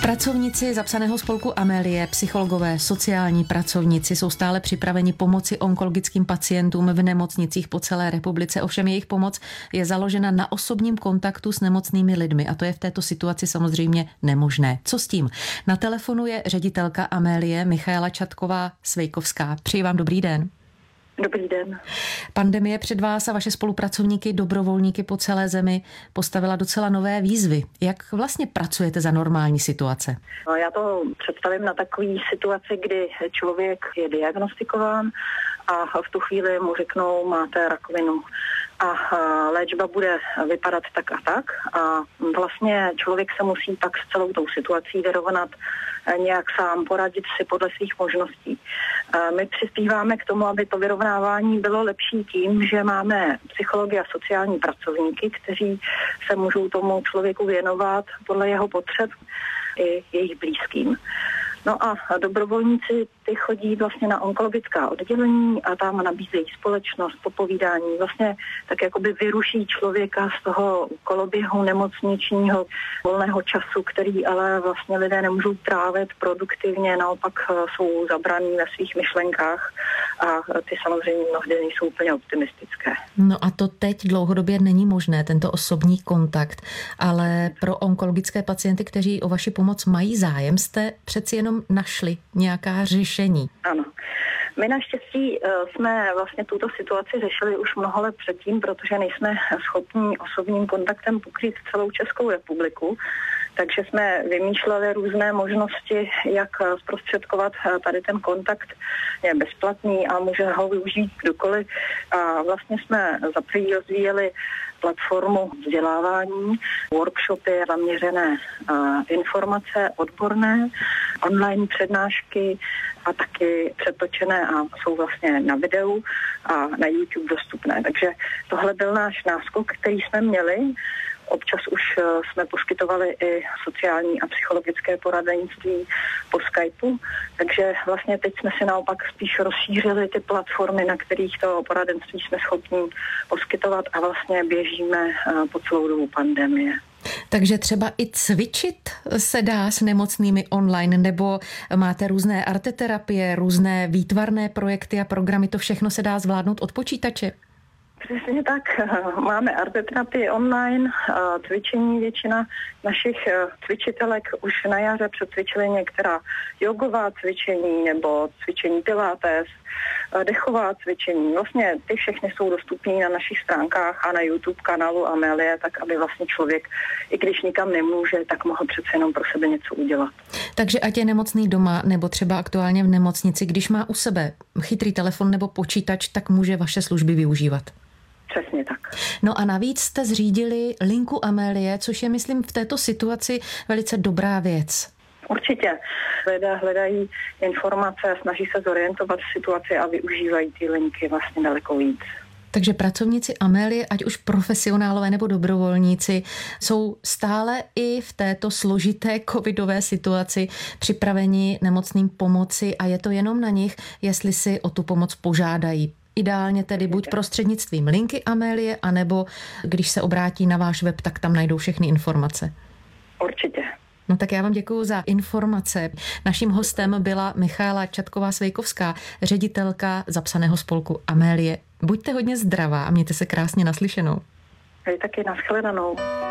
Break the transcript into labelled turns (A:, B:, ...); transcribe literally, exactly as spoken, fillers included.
A: Pracovníci zapsaného spolku Amélie, psychologové, sociální pracovníci jsou stále připraveni pomoci onkologickým pacientům v nemocnicích po celé republice. Ovšem jejich pomoc je založena na osobním kontaktu s nemocnými lidmi a to je v této situaci samozřejmě nemožné. Co s tím? Na telefonu je ředitelka Amélie Michaela Čatková-Svejkovská. Přeji vám dobrý den.
B: Dobrý den.
A: Pandemie před vás a vaše spolupracovníky, dobrovolníky po celé zemi postavila docela nové výzvy. Jak vlastně pracujete za normální situace?
B: No, já to představím na takové situaci, kdy člověk je diagnostikován a v tu chvíli mu řeknou, máte rakovinu. A léčba bude vypadat tak a tak a vlastně člověk se musí pak s celou tou situací vyrovnat, nějak sám poradit si podle svých možností. My přispíváme k tomu, aby to vyrovnávání bylo lepší tím, že máme psychology a sociální pracovníky, kteří se můžou tomu člověku věnovat podle jeho potřeb i jejich blízkým. No a dobrovolníci ty chodí vlastně na onkologická oddělení a tam nabízejí společnost, popovídání. Vlastně tak jakoby vyruší člověka z toho koloběhu nemocničního volného času, který ale vlastně lidé nemůžou trávit produktivně, naopak jsou zabraní ve svých myšlenkách a ty samozřejmě mnohdy nejsou úplně optimistické.
A: No a to teď dlouhodobě není možné, tento osobní kontakt, ale pro onkologické pacienty, kteří o vaši pomoc mají zájem, jste přeci jenom našli nějaká řešení.
B: Ano. My naštěstí jsme vlastně tuto situaci řešili už mnoho let předtím, protože nejsme schopni osobním kontaktem pokrýt celou Českou republiku, takže jsme vymýšleli různé možnosti, jak zprostředkovat tady ten kontakt. Je bezplatný a může ho využít kdokoliv. A vlastně jsme za první rozvíjeli platformu vzdělávání, workshopy zaměřené informace odborné, online přednášky a taky přetočené a jsou vlastně na videu a na YouTube dostupné. Takže tohle byl náš náskok, který jsme měli. Občas už jsme poskytovali i sociální a psychologické poradenství po Skypeu, takže vlastně teď jsme si naopak spíš rozšířili ty platformy, na kterých to poradenství jsme schopni poskytovat a vlastně běžíme po celou dobu pandemie.
A: Takže třeba i cvičit se dá s nemocnými online, nebo máte různé arteterapie, různé výtvarné projekty a programy, to všechno se dá zvládnout od počítače?
B: Přesně tak. Máme arteterapii online, cvičení. Většina našich cvičitelek už na jaře přecvičili některá jogová cvičení nebo cvičení pilates, dechová cvičení. Vlastně ty všechny jsou dostupné na našich stránkách a na YouTube kanálu Amélie, tak aby vlastně člověk, i když nikam nemůže, tak mohl přece jenom pro sebe něco udělat.
A: Takže ať je nemocný doma nebo třeba aktuálně v nemocnici, když má u sebe chytrý telefon nebo počítač, tak může vaše služby využívat.
B: Přesně tak.
A: No a navíc jste zřídili linku Amélie, což je, myslím, v této situaci velice dobrá věc.
B: Určitě. Lidé hledají informace, snaží se zorientovat v situaci a využívají ty linky vlastně daleko víc.
A: Takže pracovníci Amélie, ať už profesionálové nebo dobrovolníci, jsou stále i v této složité covidové situaci připraveni nemocným pomoci a je to jenom na nich, jestli si o tu pomoc požádají. Ideálně tedy buď prostřednictvím linky Amélie, anebo když se obrátí na váš web, tak tam najdou všechny informace.
B: Určitě.
A: No tak já vám děkuju za informace. Naším hostem byla Michaela Čatková-Svejkovská, ředitelka zapsaného spolku Amélie. Buďte hodně zdravá a mějte se krásně naslyšenou.
B: Vy taky, nashledanou.